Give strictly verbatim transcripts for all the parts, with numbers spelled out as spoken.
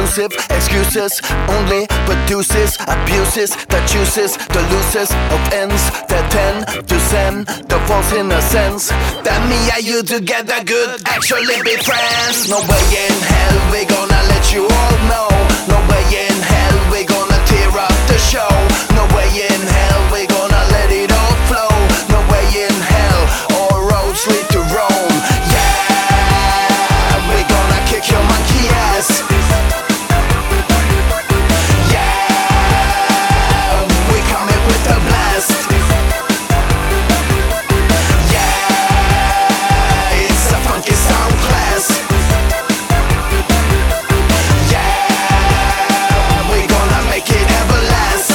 abusive excuses only produces abuses that chooses the losers of ends that tend to send the false innocence that me and you together could actually be friends. No way in hell we gonna let you all know. No way in hell we gonna tear up the show. No way in hell we gonna let it all flow. No way in hell all roads lead to Rome. Yeah, we gonna kick your monkey ass. Yeah, we coming with a blast. Yeah, it's a funky sound class. Yeah, we gonna make it everlast.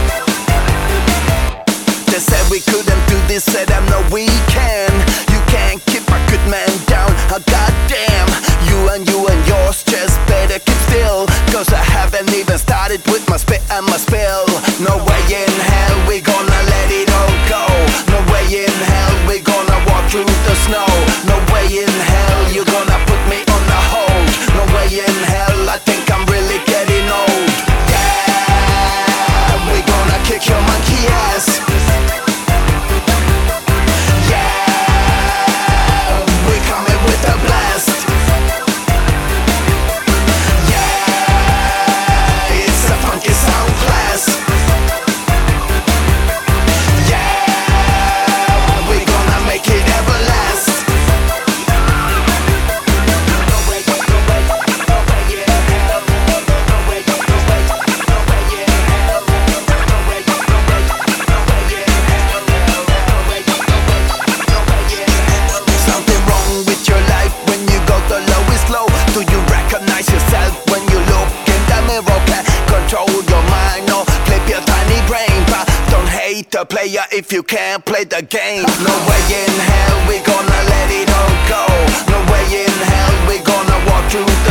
They said we couldn't do this, said I know we can. You can't keep a good man down, oh goddamn. You and you and yours just better keep still, cause I haven't even started with my spit and my spill. No way in hell we gonna let it all go. No way in hell we gonna walk through the snow. No way in hell you gonna put me on the hold. No way in hell I think I'm really getting old. Yeah, we gonna kick your monkey ass. The player if you can't play the game. No way in hell we gonna let it all go. No way in hell we gonna walk through the